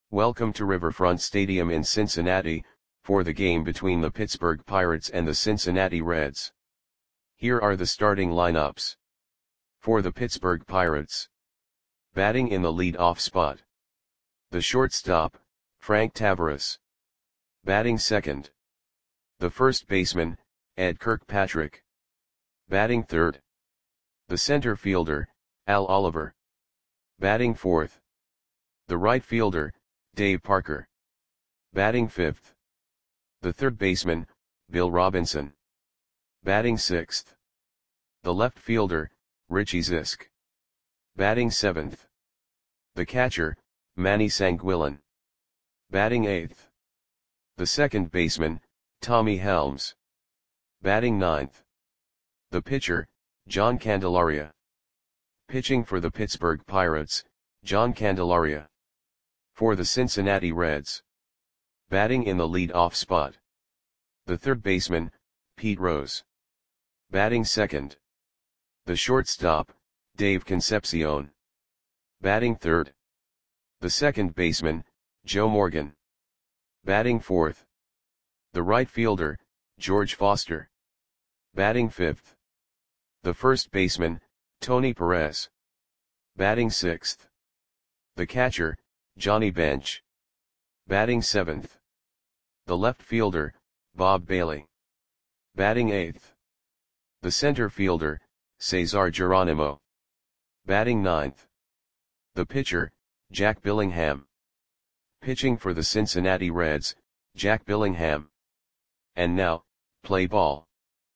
Welcome to Riverfront Stadium in Cincinnati, for the game between the Pittsburgh Pirates and the Cincinnati Reds. Here are the starting lineups. For the Pittsburgh Pirates. Batting in the lead-off spot. The shortstop, Frank Taveras. Batting second. The first baseman, Ed Kirkpatrick. Batting third. The center fielder, Al Oliver. Batting fourth. The right fielder, Dave Parker. Batting fifth. The third baseman, Bill Robinson. Batting sixth. The left fielder, Richie Zisk. Batting seventh. The catcher, Manny Sanguillen. Batting eighth. The second baseman, Tommy Helms. Batting ninth. The pitcher, John Candelaria. Pitching for the Pittsburgh Pirates, John Candelaria. For the Cincinnati Reds. Batting in the lead-off spot. The third baseman, Pete Rose. Batting second. The shortstop, Dave Concepcion. Batting third. The second baseman, Joe Morgan. Batting fourth. The right fielder, George Foster. Batting fifth. The first baseman, Tony Perez. Batting sixth. The catcher, Johnny Bench. Batting seventh. The left fielder, Bob Bailey. Batting eighth. The center fielder, Cesar Geronimo. Batting ninth. The pitcher, Jack Billingham. Pitching for the Cincinnati Reds, Jack Billingham. And now, play ball.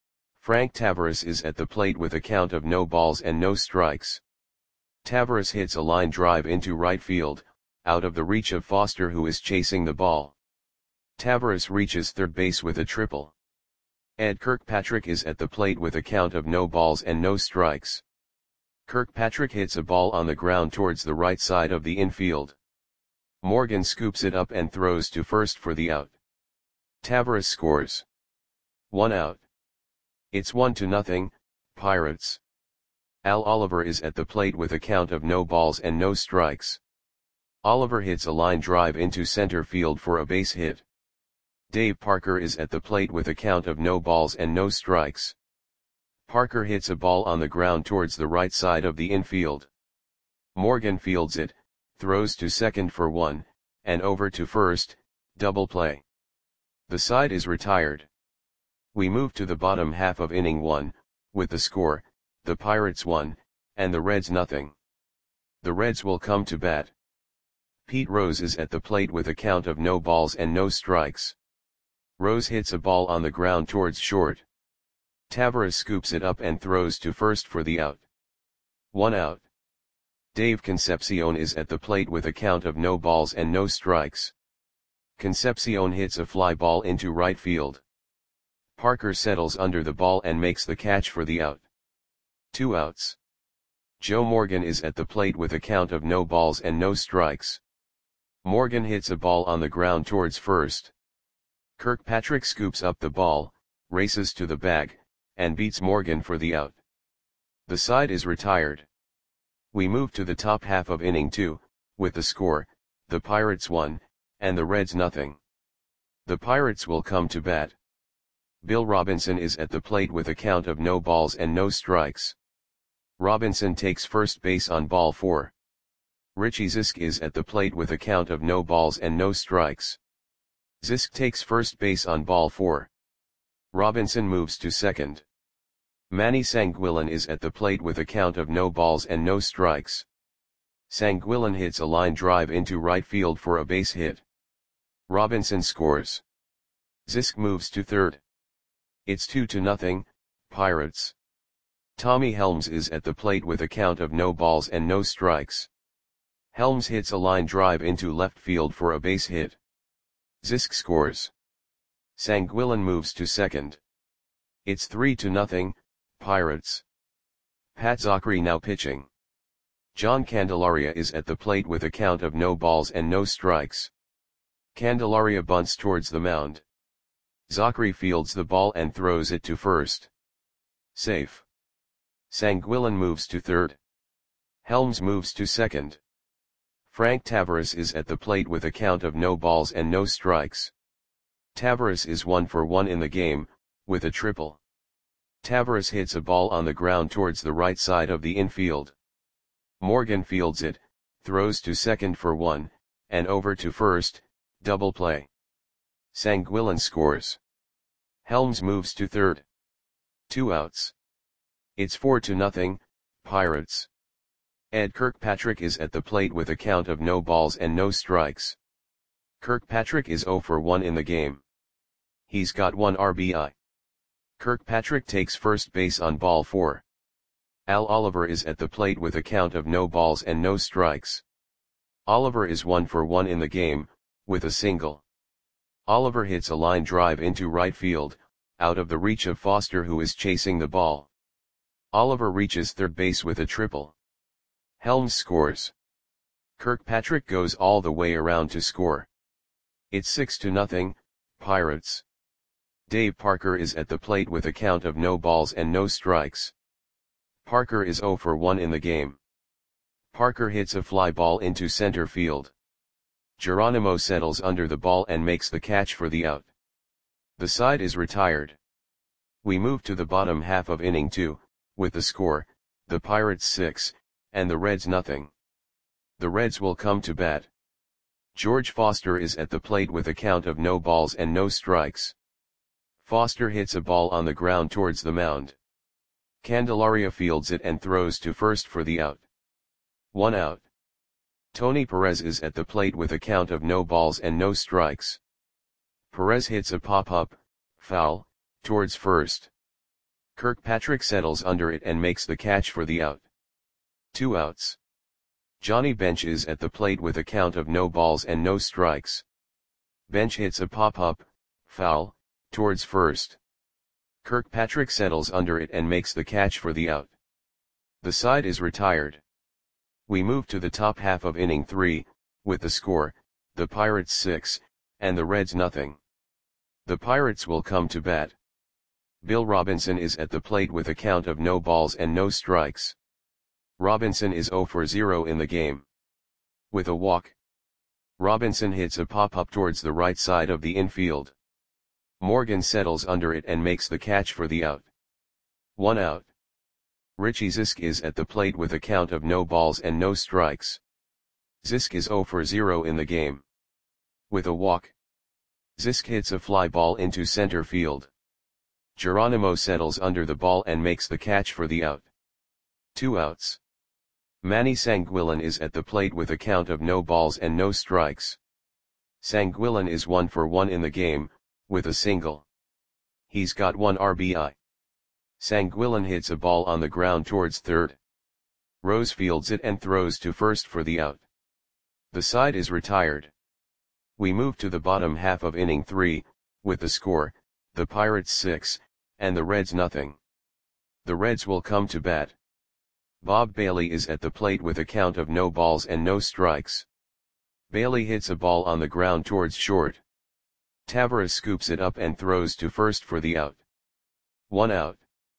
Frank Taveras is at the plate with a count of no balls and no strikes. Taveras hits a line drive into right field, out of the reach of Foster, who is chasing the ball. Taveras reaches third base with a triple. Ed Kirkpatrick is at the plate with a count of no balls and no strikes. Kirkpatrick hits a ball on the ground towards the right side of the infield. Morgan scoops it up and throws to first for the out. Taveras scores. 1 out. It's 1-0, Pirates. Al Oliver is at the plate with a count of no balls and no strikes. Oliver hits a line drive into center field for a base hit. Dave Parker is at the plate with a count of no balls and no strikes. Parker hits a ball on the ground towards the right side of the infield. Morgan fields it, throws to second for 1, and over to first, double play. The side is retired. We move to the bottom half of inning 1, with the score, the Pirates 1, and the Reds 0. The Reds will come to bat. Pete Rose is at the plate with a count of no balls and no strikes. Rose hits a ball on the ground towards short. Taveras scoops it up and throws to first for the out. 1 out. Dave Concepcion is at the plate with a count of no balls and no strikes. Concepcion hits a fly ball into right field. Parker settles under the ball and makes the catch for the out. 2 outs. Joe Morgan is at the plate with a count of no balls and no strikes. Morgan hits a ball on the ground towards first. Kirkpatrick scoops up the ball, races to the bag, and beats Morgan for the out. The side is retired. We move to the top half of inning 2, with the score, the Pirates 1, and the Reds 0. The Pirates will come to bat. Bill Robinson is at the plate with a count of no balls and no strikes. Robinson takes first base on ball 4. Richie Zisk is at the plate with a count of no balls and no strikes. Zisk takes first base on ball 4. Robinson moves to second. Manny Sanguillen is at the plate with a count of no balls and no strikes. Sanguillen hits a line drive into right field for a base hit. Robinson scores. Zisk moves to third. It's 2-0, Pirates. Tommy Helms is at the plate with a count of no balls and no strikes. Helms hits a line drive into left field for a base hit. Zisk scores. Sanguillen moves to second. It's 3-0, Pirates. Pat Zachry now pitching. John Candelaria is at the plate with a count of no balls and no strikes. Candelaria bunts towards the mound. Zachry fields the ball and throws it to first. Safe. Sanguillen moves to third. Helms moves to second. Frank Tavares is at the plate with a count of no balls and no strikes. Tavares is 1 for 1 in the game, with a triple. Tavares hits a ball on the ground towards the right side of the infield. Morgan fields it, throws to second for 1, and over to first, double play. Sanguillén scores. Helms moves to third. 2 outs. It's 4-0, Pirates. Ed Kirkpatrick is at the plate with a count of no balls and no strikes. Kirkpatrick is 0 for 1 in the game. He's got 1 RBI. Kirkpatrick takes first base on ball 4. Al Oliver is at the plate with a count of no balls and no strikes. Oliver is 1 for 1 in the game, with a single. Oliver hits a line drive into right field, out of the reach of Foster, who is chasing the ball. Oliver reaches third base with a triple. Helms scores. Kirkpatrick goes all the way around to score. It's 6-0, Pirates. Dave Parker is at the plate with a count of no balls and no strikes. Parker is 0 for 1 in the game. Parker hits a fly ball into center field. Geronimo settles under the ball and makes the catch for the out. The side is retired. We move to the bottom half of inning 2, with the score, the Pirates 6, and the Reds nothing. The Reds will come to bat. George Foster is at the plate with a count of no balls and no strikes. Foster hits a ball on the ground towards the mound. Candelaria fields it and throws to first for the out. 1 out. Tony Perez is at the plate with a count of no balls and no strikes. Perez hits a pop-up, foul, towards first. Kirkpatrick settles under it and makes the catch for the out. 2 outs. Johnny Bench is at the plate with a count of no balls and no strikes. Bench hits a pop-up, foul, towards first. Kirkpatrick settles under it and makes the catch for the out. The side is retired. We move to the top half of inning 3, with the score, the Pirates 6, and the Reds nothing. The Pirates will come to bat. Bill Robinson is at the plate with a count of no balls and no strikes. Robinson is 0 for 0 in the game. With a walk. Robinson hits a pop-up towards the right side of the infield. Morgan settles under it and makes the catch for the out. 1 out. Richie Zisk is at the plate with a count of no balls and no strikes. Zisk is 0 for 0 in the game. With a walk. Zisk hits a fly ball into center field. Geronimo settles under the ball and makes the catch for the out. 2 outs. Manny Sanguillén is at the plate with a count of no balls and no strikes. Sanguillén is 1 for 1 in the game, with a single. He's got 1 RBI. Sanguillén hits a ball on the ground towards third. Rose fields it and throws to first for the out. The side is retired. We move to the bottom half of inning 3, with the score, the Pirates 6, and the Reds nothing. The Reds will come to bat. Bob Bailey is at the plate with a count of no balls and no strikes. Bailey hits a ball on the ground towards short. Tavares scoops it up and throws to first for the out. 1 out.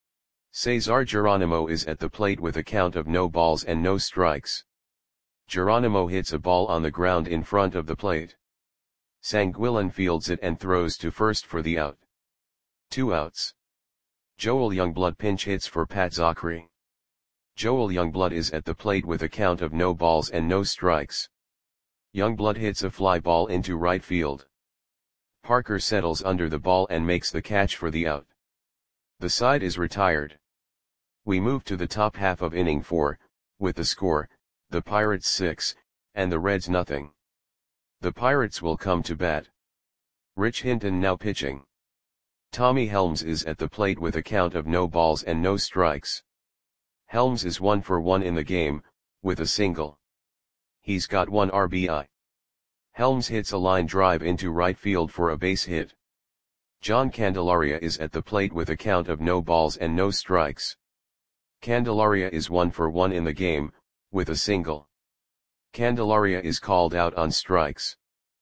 Cesar Geronimo is at the plate with a count of no balls and no strikes. Geronimo hits a ball on the ground in front of the plate. Sanguillén fields it and throws to first for the out. 2 outs. Joel Youngblood pinch hits for Pat Zachry. Joel Youngblood is at the plate with a count of no balls and no strikes. Youngblood hits a fly ball into right field. Parker settles under the ball and makes the catch for the out. The side is retired. We move to the top half of inning 4, with the score, the Pirates 6, and the Reds nothing. The Pirates will come to bat. Rich Hinton now pitching. Tommy Helms is at the plate with a count of no balls and no strikes. Helms is 1 for 1 in the game, with a single. He's got 1 RBI. Helms hits a line drive into right field for a base hit. John Candelaria is at the plate with a count of no balls and no strikes. Candelaria is 1 for 1 in the game, with a single. Candelaria is called out on strikes.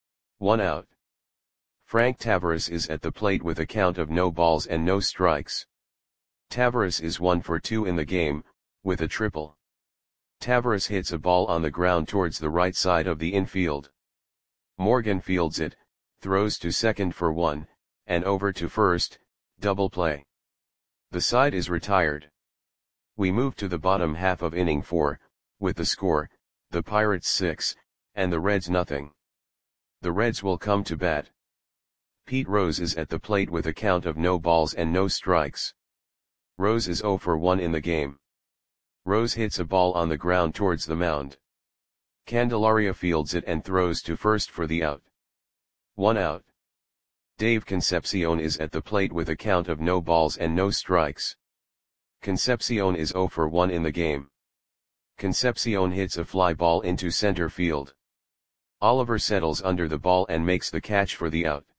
1 out. Frank Tavares is at the plate with a count of no balls and no strikes. Tavares is 1 for 2 in the game, with a triple. Tavares hits a ball on the ground towards the right side of the infield. Morgan fields it, throws to second for one, and over to first, double play. The side is retired. We move to the bottom half of inning 4, with the score, the Pirates 6, and the Reds nothing. The Reds will come to bat. Pete Rose is at the plate with a count of no balls and no strikes. Rose is 0 for 1 in the game. Rose hits a ball on the ground towards the mound. Candelaria fields it and throws to first for the out. 1 out. Dave Concepcion is at the plate with a count of no balls and no strikes. Concepcion is 0 for 1 in the game. Concepcion hits a fly ball into center field. Oliver settles under the ball and makes the catch for the out.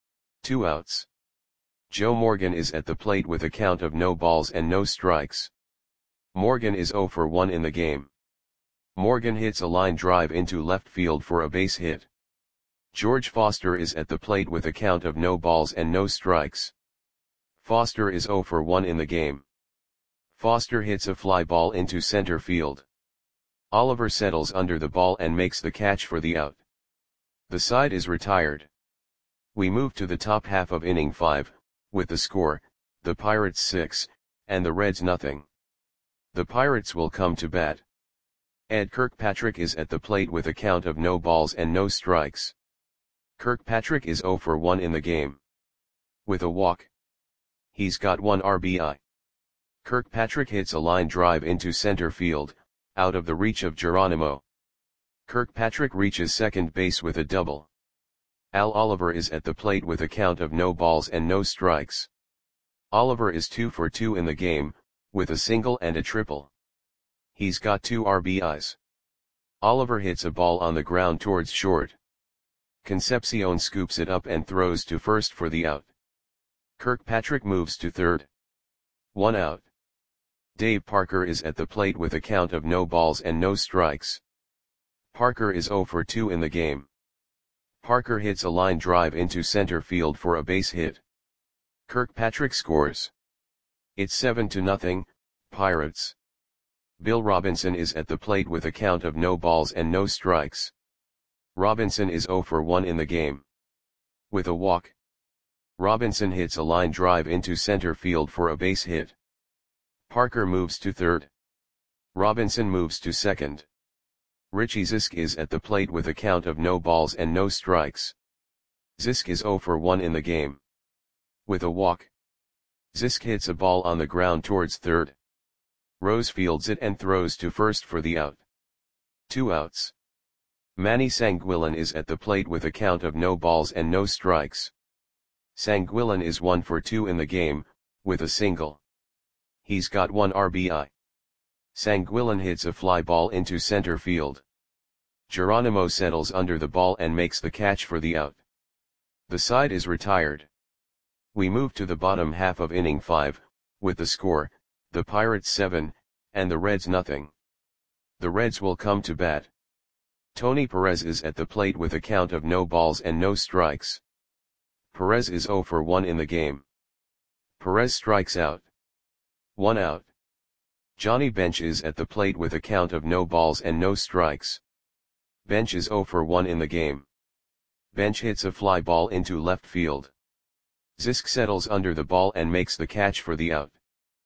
2 outs. Joe Morgan is at the plate with a count of no balls and no strikes. Morgan is 0 for 1 in the game. Morgan hits a line drive into left field for a base hit. George Foster is at the plate with a count of no balls and no strikes. Foster is 0 for 1 in the game. Foster hits a fly ball into center field. Oliver settles under the ball and makes the catch for the out. The side is retired. We move to the top half of inning 5, with the score, the Pirates 6, and the Reds nothing. The Pirates will come to bat. Ed Kirkpatrick is at the plate with a count of no balls and no strikes. Kirkpatrick is 0 for 1 in the game. With a walk. He's got 1 RBI. Kirkpatrick hits a line drive into center field, out of the reach of Geronimo. Kirkpatrick reaches second base with a double. Al Oliver is at the plate with a count of no balls and no strikes. Oliver is 2 for 2 in the game, with a single and a triple. He's got 2 RBIs. Oliver hits a ball on the ground towards short. Concepcion scoops it up and throws to first for the out. Kirkpatrick moves to third. 1 out. Dave Parker is at the plate with a count of no balls and no strikes. Parker is 0 for 2 in the game. Parker hits a line drive into center field for a base hit. Kirkpatrick scores. It's 7-0, Pirates. Bill Robinson is at the plate with a count of no balls and no strikes. Robinson is 0 for 1 in the game. With a walk. Robinson hits a line drive into center field for a base hit. Parker moves to third. Robinson moves to second. Richie Zisk is at the plate with a count of no balls and no strikes. Zisk is 0 for 1 in the game. With a walk. Zisk hits a ball on the ground towards third. Rose fields it and throws to first for the out. 2 outs. Manny Sanguillen is at the plate with a count of no balls and no strikes. Sanguillen is 1 for 2 in the game, with a single. He's got 1 RBI. Sanguillen hits a fly ball into center field. Geronimo settles under the ball and makes the catch for the out. The side is retired. We move to the bottom half of inning 5, with the score, the Pirates 7, and the Reds nothing. The Reds will come to bat. Tony Perez is at the plate with a count of no balls and no strikes. Perez is 0 for 1 in the game. Perez strikes out. 1 out. Johnny Bench is at the plate with a count of no balls and no strikes. Bench is 0 for 1 in the game. Bench hits a fly ball into left field. Zisk settles under the ball and makes the catch for the out.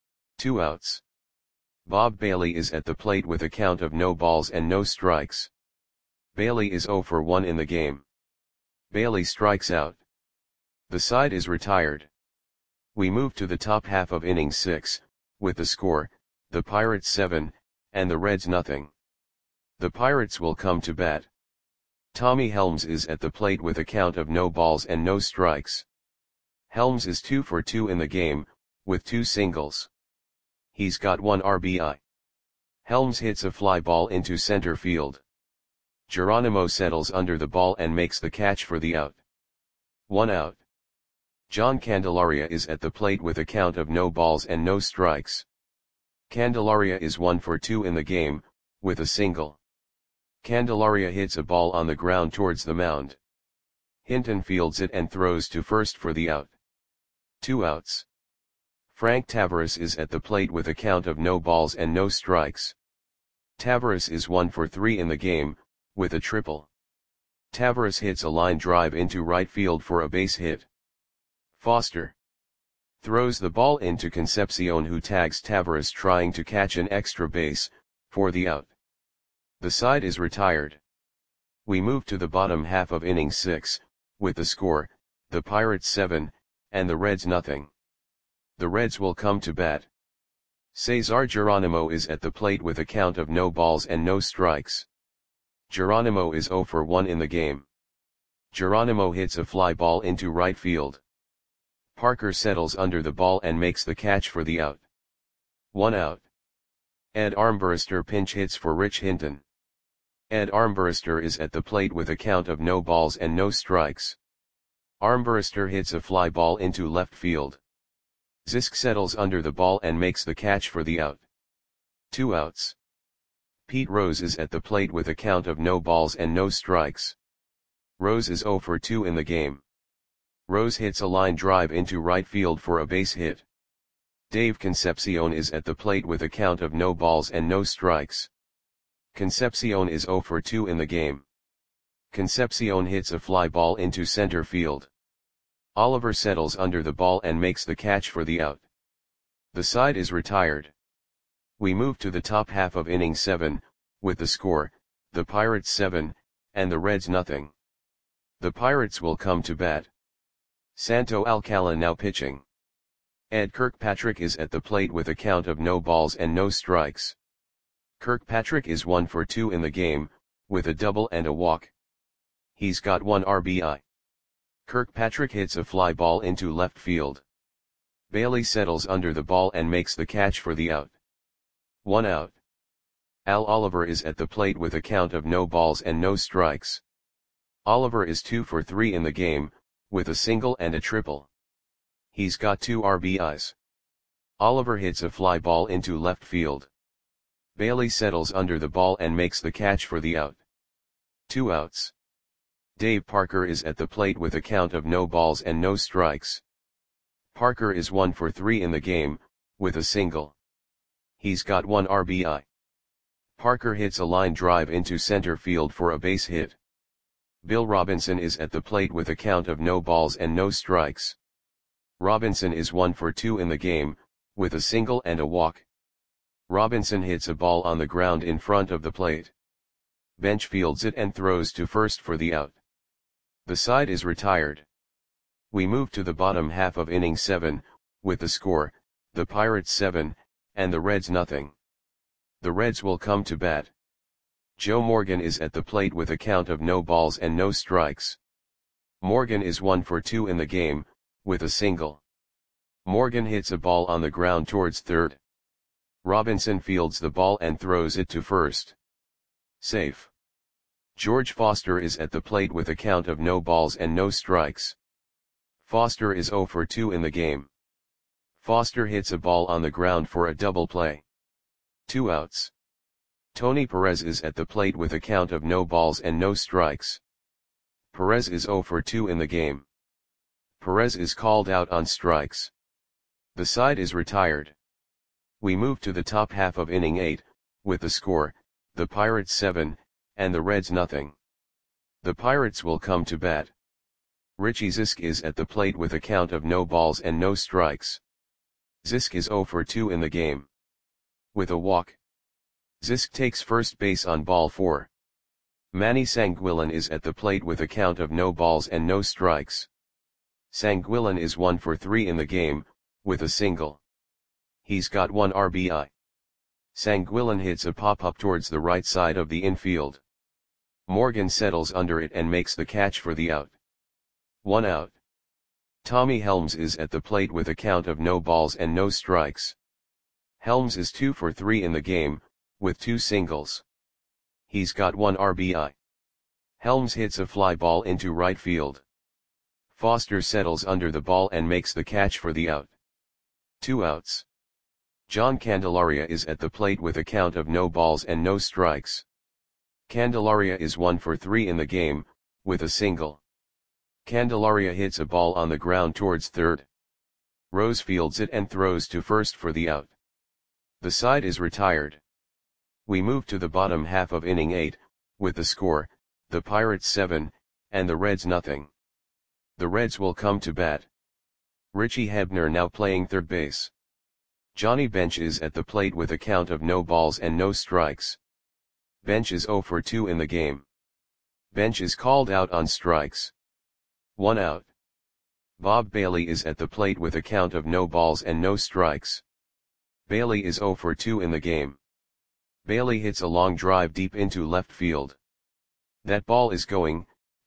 2 outs. Bob Bailey is at the plate with a count of no balls and no strikes. Bailey is 0 for 1 in the game. Bailey strikes out. The side is retired. We move to the top half of inning 6, with the score, the Pirates 7, and the Reds nothing. The Pirates will come to bat. Tommy Helms is at the plate with a count of no balls and no strikes. Helms is 2 for 2 in the game, with 2 singles. He's got 1 RBI. Helms hits a fly ball into center field. Geronimo settles under the ball and makes the catch for the out. 1 out. John Candelaria is at the plate with a count of no balls and no strikes. Candelaria is 1 for 2 in the game, with a single. Candelaria hits a ball on the ground towards the mound. Hinton fields it and throws to first for the out. 2 outs. Frank Tavares is at the plate with a count of no balls and no strikes. Tavares is 1 for 3 in the game, with a triple. Tavares hits a line drive into right field for a base hit. Foster throws the ball into Concepcion, who tags Tavares trying to catch an extra base, for the out. The side is retired. We move to the bottom half of inning 6, with the score, the Pirates 7, and the Reds nothing. The Reds will come to bat. Cesar Geronimo is at the plate with a count of no balls and no strikes. Geronimo is 0 for 1 in the game. Geronimo hits a fly ball into right field. Parker settles under the ball and makes the catch for the out. 1 out. Ed Armbruster pinch hits for Rich Hinton. Ed Armbruster is at the plate with a count of no balls and no strikes. Armbruster hits a fly ball into left field. Zisk settles under the ball and makes the catch for the out. 2 outs. Pete Rose is at the plate with a count of no balls and no strikes. Rose is 0 for 2 in the game. Rose hits a line drive into right field for a base hit. Dave Concepcion is at the plate with a count of no balls and no strikes. Concepcion is 0 for 2 in the game. Concepcion hits a fly ball into center field. Oliver settles under the ball and makes the catch for the out. The side is retired. We move to the top half of inning 7, with the score, the Pirates 7, and the Reds nothing. The Pirates will come to bat. Santo Alcala now pitching. Ed Kirkpatrick is at the plate with a count of no balls and no strikes. Kirkpatrick is 1 for 2 in the game, with a double and a walk. He's got 1 RBI. Kirkpatrick hits a fly ball into left field. Bailey settles under the ball and makes the catch for the out. 1 out. Al Oliver is at the plate with a count of no balls and no strikes. Oliver is 2 for 3 in the game, with a single and a triple. He's got 2 RBIs. Oliver hits a fly ball into left field. Bailey settles under the ball and makes the catch for the out. 2 outs. Dave Parker is at the plate with a count of no balls and no strikes. Parker is 1 for 3 in the game, with a single. He's got 1 RBI. Parker hits a line drive into center field for a base hit. Bill Robinson is at the plate with a count of no balls and no strikes. Robinson is 1 for 2 in the game, with a single and a walk. Robinson hits a ball on the ground in front of the plate. Bench fields it and throws to first for the out. The side is retired. We move to the bottom half of inning 7, with the score, the Pirates 7, and the Reds nothing. The Reds will come to bat. Joe Morgan is at the plate with a count of no balls and no strikes. Morgan is 1 for 2 in the game, with a single. Morgan hits a ball on the ground towards third. Robinson fields the ball and throws it to first. Safe. George Foster is at the plate with a count of no balls and no strikes. Foster is 0 for 2 in the game. Foster hits a ball on the ground for a double play. 2 outs. Tony Perez is at the plate with a count of no balls and no strikes. Perez is 0 for 2 in the game. Perez is called out on strikes. The side is retired. We move to the top half of inning 8, with the score, the Pirates 7, and the Reds nothing. The Pirates will come to bat. Richie Zisk is at the plate with a count of no balls and no strikes. Zisk is 0 for 2 in the game. With a walk. Zisk takes first base on ball 4. Manny Sanguillen is at the plate with a count of no balls and no strikes. Sanguillen is 1 for 3 in the game, with a single. He's got 1 RBI. Sanguillen hits a pop-up towards the right side of the infield. Morgan settles under it and makes the catch for the out. 1 out. Tommy Helms is at the plate with a count of no balls and no strikes. Helms is 2 for 3 in the game, with 2 singles. He's got 1 RBI. Helms hits a fly ball into right field. Foster settles under the ball and makes the catch for the out. 2 outs. John Candelaria is at the plate with a count of no balls and no strikes. Candelaria is 1 for 3 in the game, with a single. Candelaria hits a ball on the ground towards third. Rose fields it and throws to first for the out. The side is retired. We move to the bottom half of inning 8, with the score, the Pirates 7, and the Reds nothing. The Reds will come to bat. Richie Hebner now playing third base. Johnny Bench is at the plate with a count of no balls and no strikes. Bench is 0 for 2 in the game. Bench is called out on strikes. 1 out. Bob Bailey is at the plate with a count of no balls and no strikes. Bailey is 0 for 2 in the game. Bailey hits a long drive deep into left field. That ball is going,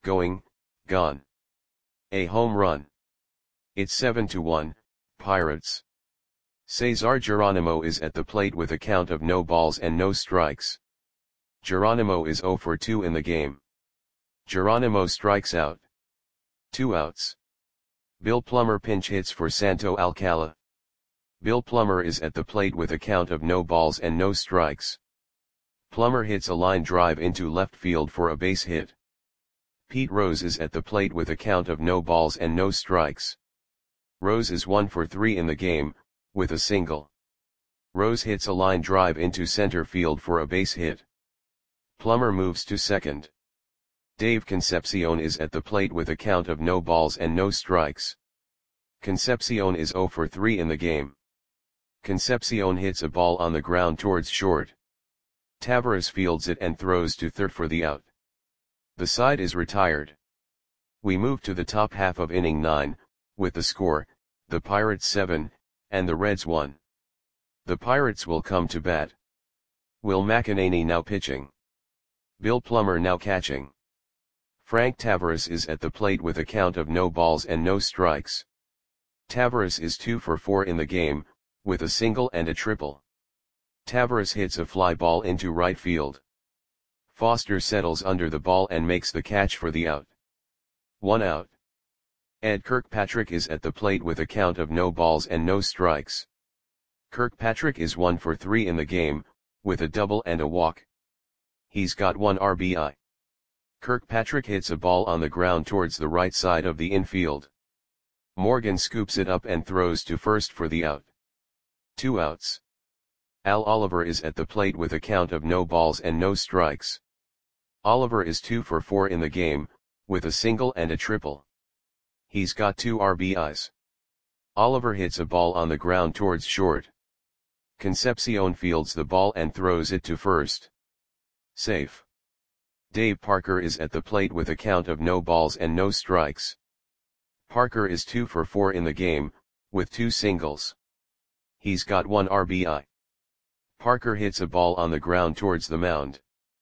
gone. A home run. It's 7-1, Pirates. Cesar Geronimo is at the plate with a count of no balls and no strikes. Geronimo is 0 for 2 in the game. Geronimo strikes out. 2 outs. Bill Plummer pinch hits for Santo Alcala. Bill Plummer is at the plate with a count of no balls and no strikes. Plummer hits a line drive into left field for a base hit. Pete Rose is at the plate with a count of no balls and no strikes. Rose is 1 for 3 in the game, with a single. Rose hits a line drive into center field for a base hit. Plummer moves to second. Dave Concepcion is at the plate with a count of no balls and no strikes. Concepcion is 0 for 3 in the game. Concepcion hits a ball on the ground towards short. Tavares fields it and throws to third for the out. The side is retired. We move to the top half of inning 9, with the score, the Pirates 7, and the Reds 1. The Pirates will come to bat. Will McEnany now pitching. Bill Plummer now catching. Frank Tavares is at the plate with a count of no balls and no strikes. Tavares is 2 for 4 in the game, with a single and a triple. Tavares hits a fly ball into right field. Foster settles under the ball and makes the catch for the out. 1 out. Ed Kirkpatrick is at the plate with a count of no balls and no strikes. Kirkpatrick is 1 for 3 in the game, with a double and a walk. He's got 1 RBI. Kirkpatrick hits a ball on the ground towards the right side of the infield. Morgan scoops it up and throws to first for the out. 2 outs. Al Oliver is at the plate with a count of no balls and no strikes. Oliver is 2 for 4 in the game, with a single and a triple. He's got 2 RBIs. Oliver hits a ball on the ground towards short. Concepcion fields the ball and throws it to first. Safe. Dave Parker is at the plate with a count of no balls and no strikes. Parker is 2 for 4 in the game, with 2 singles. He's got 1 RBI. Parker hits a ball on the ground towards the mound.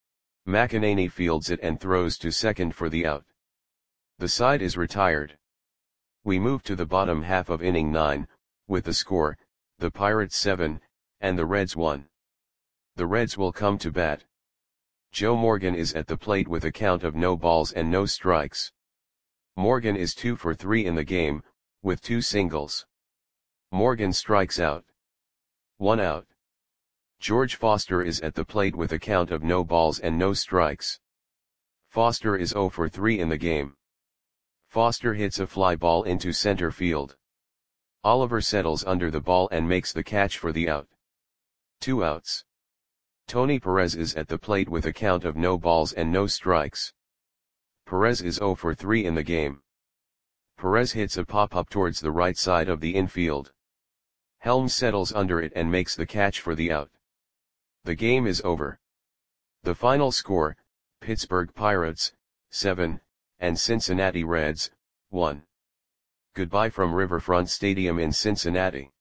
McEnany fields it and throws to second for the out. The side is retired. We move to the bottom half of inning 9, with the score, the Pirates 7, and the Reds 1. The Reds will come to bat. Joe Morgan is at the plate with a count of no balls and no strikes. Morgan is 2 for 3 in the game, with 2 singles. Morgan strikes out. 1 out. George Foster is at the plate with a count of no balls and no strikes. Foster is 0 for 3 in the game. Foster hits a fly ball into center field. Oliver settles under the ball and makes the catch for the out. 2 outs. Tony Perez is at the plate with a count of no balls and no strikes. Perez is 0 for 3 in the game. Perez hits a pop-up towards the right side of the infield. Helms settles under it and makes the catch for the out. The game is over. The final score, Pittsburgh Pirates, 7, and Cincinnati Reds, 1. Goodbye from Riverfront Stadium in Cincinnati.